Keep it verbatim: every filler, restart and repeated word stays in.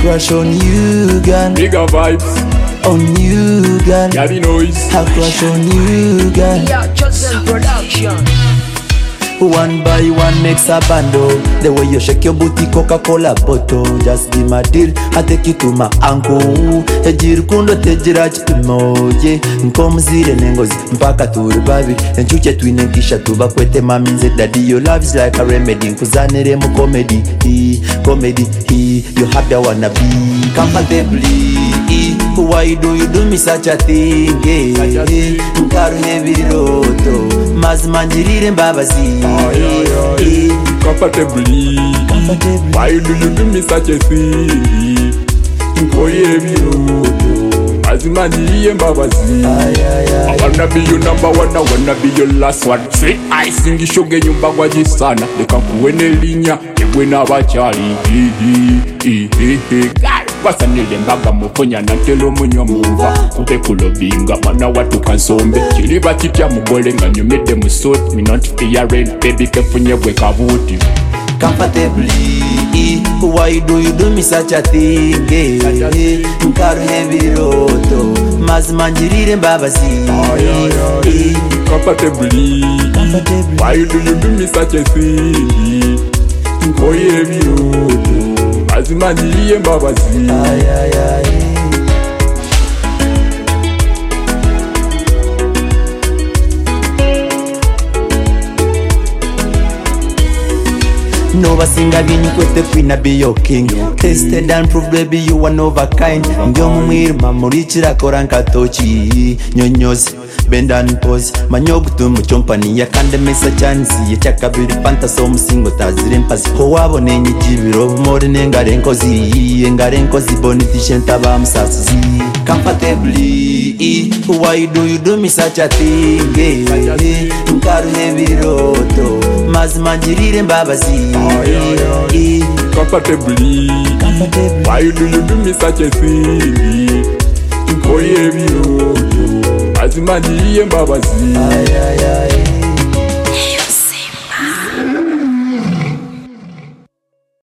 crush on you, girl. Bigger vibes On you, girl. yeah the noise I crush on you, girl. Yeah, Chosen Production. One by one makes a bando. The way you shake your booty, Coca-Cola bottle. Just give my deal, I take you to my uncle. Ejiri kundo tejira chipimoje. Nkomzire nengozi, mpaka turi babi. Enchuche twine nkisha tuba kwete mami nze daddy. Your love is like a remedy. Nkuzanire mu comedy, he, comedy, he. You happy I wanna be comfortably. Why do you do me such a thing? Eh, Nkaru neviroto. Mazimanjirire mbabazi. Comfortably. Why do you do me such a thing? Nkoye biroto Mazimanjirire mbabazi. I wanna be your number one, I wanna be your last one. Say I sing ishoge nyumba kwa jisana. Leka kuwene linya, ewe na wachali. Kwasa nile mbaga muponya na telo munyo muva. Kute kulobinga mana watu kansombe. Chiliba chitia mugole nga nyumede musot. Me not fear rain, baby kefunye weka vuti. Comfortably, why do you do me such a thing? Eh, Nkaru neviroto Mazimanjirire mbabazi. Comfortably, why do you do me such a thing? Nkoye biroto Mazimanjirire mbabazi. Ay, ay, ay. No basinga binyu kwete kwina be your king. Tested and proved baby you one of a kind. Ndio mumwirima murichira kora nkatochi. Nyonyozi bend and pose manyogutu muchompani yakande mesa chansi yecyakabiri panta so musingo tazire mpasi ho wabone nyijibiro more nengare nkozi engare nkozi bonificent aba musasuzi. Comfortably, why do you do me such a thing? Eh, Nkaru neviroto Mazimanjirire mbabazi. Comfortably, why do you do me such a thing? Nkoye biroto Mazimanjirire mbabazi. Ay, ay, ay.